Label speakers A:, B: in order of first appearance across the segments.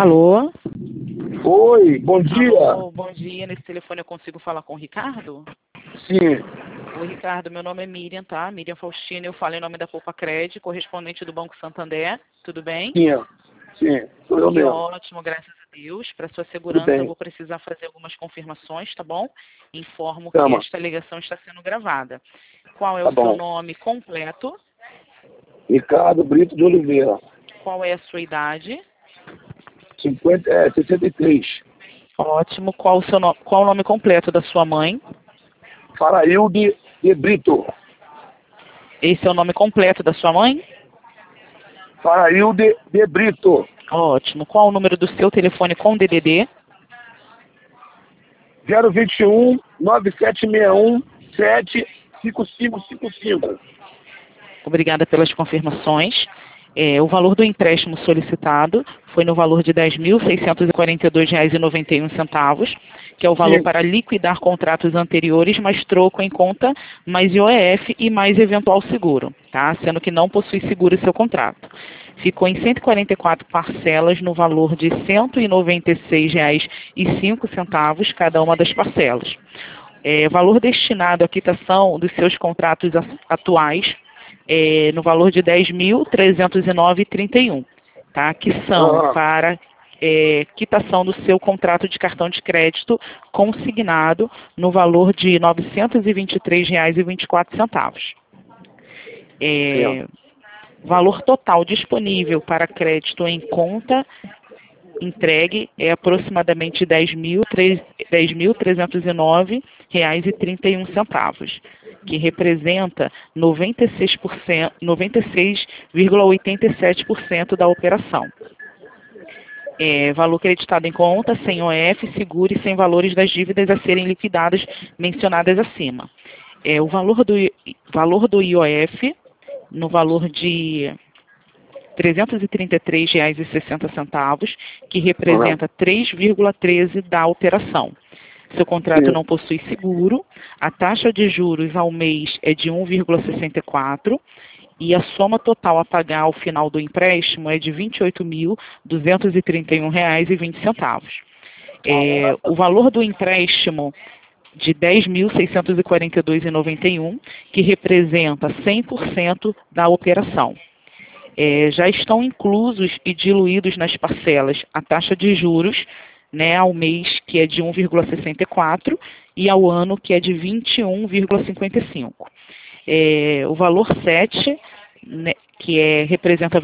A: Alô?
B: Oi, bom dia.
A: Alô, bom dia. Nesse telefone eu consigo falar com o Ricardo?
B: Sim,
A: Oi, Ricardo, meu nome é Miriam, tá? Miriam Faustina, eu falo em nome da Poupa Cred, correspondente do Banco Santander. Tudo bem?
B: sim, sou eu
A: Que
B: mesmo.
A: ótimo, graças a Deus. Para sua
B: Tudo
A: segurança, eu
B: bem.
A: vou precisar fazer algumas confirmações, tá bom? Informo que
B: Chama.
A: esta ligação está sendo gravada. Qual é
B: Tá
A: o seu
B: bom.
A: nome completo?
B: Ricardo Brito de Oliveira,
A: Qual é a sua idade?
B: 63.
A: Ótimo. Qual o nome completo da sua mãe?
B: Farailde de Brito.
A: Esse é o nome completo da sua mãe?
B: Farailde de Brito.
A: Ótimo. Qual o número do seu telefone com DDD?
B: 021 9761 75555.
A: Obrigada pelas confirmações. O valor do empréstimo solicitado foi no valor de R$ 10.642,91, que é o valor
B: Sim,
A: para liquidar contratos anteriores, mais troco em conta, mais IOF e mais eventual seguro, tá? Sendo que não possui seguro em seu contrato. Ficou em 144 parcelas no valor de R$ 196,05 cada uma das parcelas. Valor destinado à quitação dos seus contratos atuais no valor de R$ 10.309,31, tá? Que são
B: aham,
A: para quitação do seu contrato de cartão de crédito consignado no valor de R$ 923,24.
B: sim.
A: Valor total disponível para crédito em conta entregue é aproximadamente R$ 10.309,31, que representa 96,87% da operação. Valor creditado em conta, sem OF, seguro e sem valores das dívidas a serem liquidadas mencionadas acima. O valor do IOF, no valor de R$ 333,60, que
B: Aham,
A: representa 3,13% da operação. Seu contrato
B: sim.
A: não possui seguro, a taxa de juros ao mês é de 1,64% e a soma total a pagar ao final do empréstimo é de R$ 28.231,20. O valor do empréstimo de R$ 10.642,91, que representa 100% da operação. Já estão inclusos e diluídos nas parcelas a taxa de juros, né, ao mês, que é de 1,64, e ao ano, que é de 21,55. O valor 7, né, representa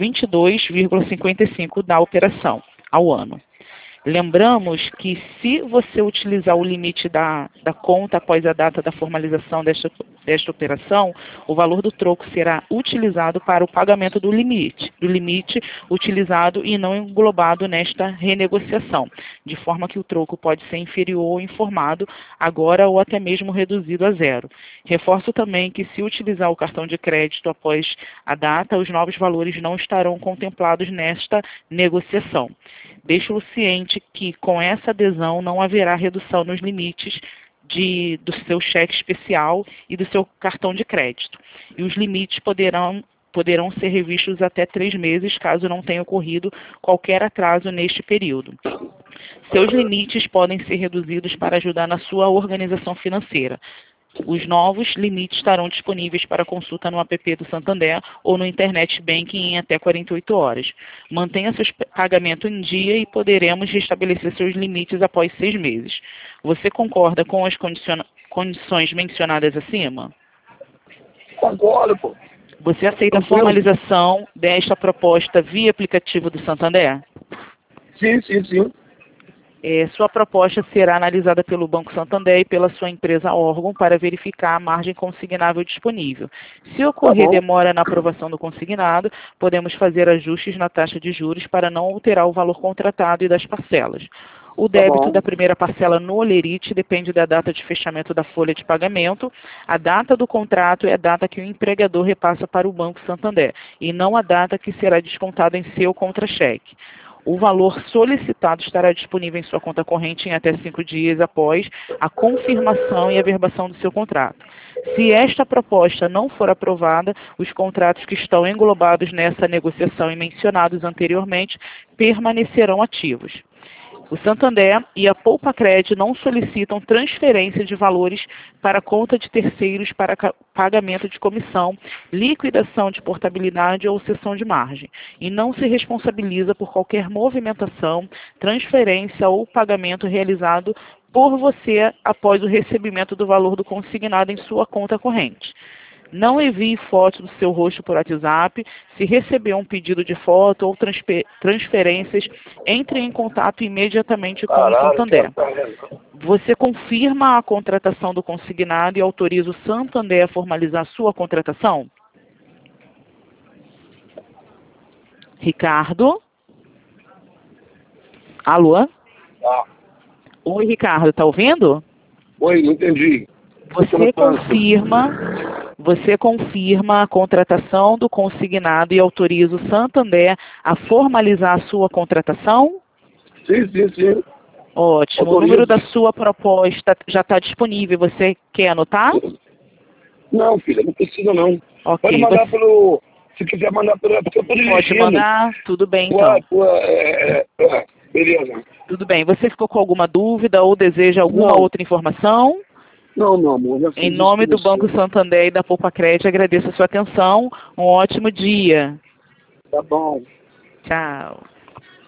A: 22,55 da operação ao ano. Lembramos que se você utilizar o limite da conta após a data da formalização desta operação, o valor do troco será utilizado para o pagamento do limite utilizado e não englobado nesta renegociação, de forma que o troco pode ser inferior ou informado agora ou até mesmo reduzido a zero. Reforço também que se utilizar o cartão de crédito após a data, os novos valores não estarão contemplados nesta negociação. Deixo-o ciente que, com essa adesão, não haverá redução nos limites do seu cheque especial e do seu cartão de crédito. E os limites poderão ser revistos até 3 meses, caso não tenha ocorrido qualquer atraso neste período. Seus limites podem ser reduzidos para ajudar na sua organização financeira. Os novos limites estarão disponíveis para consulta no app do Santander ou no Internet Banking em até 48 horas. Mantenha seu pagamento em dia e poderemos restabelecer seus limites após 6 meses. Você concorda com as condições mencionadas acima?
B: Concordo, pô.
A: Você aceita a
B: Tranquilo.
A: formalização desta proposta via aplicativo do Santander?
B: Sim, sim, sim.
A: Sua proposta será analisada pelo Banco Santander e pela sua empresa órgão para verificar a margem consignável disponível. Se
B: Tá
A: ocorrer
B: bom,
A: demora na aprovação do consignado, podemos fazer ajustes na taxa de juros para não alterar o valor contratado e das parcelas. O
B: tá
A: débito
B: bom.
A: da primeira parcela no Olerite depende da data de fechamento da folha de pagamento. A data do contrato é a data que o empregador repassa para o Banco Santander, e não a data que será descontada em seu contra-cheque. O valor solicitado estará disponível em sua conta corrente em até 5 dias após a confirmação e averbação do seu contrato. Se esta proposta não for aprovada, os contratos que estão englobados nessa negociação e mencionados anteriormente permanecerão ativos. O Santander e a Poupa-Cred não solicitam transferência de valores para conta de terceiros para pagamento de comissão, liquidação de portabilidade ou cessão de margem, e não se responsabiliza por qualquer movimentação, transferência ou pagamento realizado por você após o recebimento do valor do consignado em sua conta corrente. Não envie foto do seu rosto por WhatsApp. Se receber um pedido de foto ou transferências, entre em contato imediatamente com o Santander. Você confirma a contratação do consignado e autoriza o Santander a formalizar sua contratação? Ricardo? Alô?
B: Ah.
A: Oi, Ricardo, tá ouvindo?
B: Oi, não entendi.
A: Você confirma a contratação do consignado e autoriza o Santander a formalizar a sua contratação?
B: Sim.
A: Ótimo.
B: Autorizo.
A: O número da sua proposta já está disponível. Você quer anotar?
B: Não, filha, não precisa não.
A: Ok.
B: Pode mandar pelo... Se quiser mandar pelo... Porque eu tô dirigindo.
A: Pode mandar? Tudo bem, então.
B: Beleza.
A: Tudo bem. Você ficou com alguma dúvida ou deseja alguma outra informação?
B: Não, meu amor.
A: Em nome do Banco Santander e da Poupa-Cred, agradeço a sua atenção. Um ótimo dia.
B: Tá bom.
A: Tchau.